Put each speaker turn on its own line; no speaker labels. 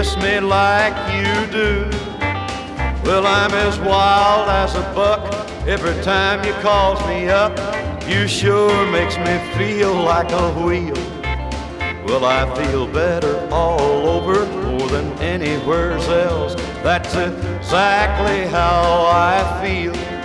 kiss me like you do. Well, I'm as wild as a buck every time you calls me up. You sure makes me feel like a wheel. Well, I feel better all over more than anywhere else. That's exactly how I feel.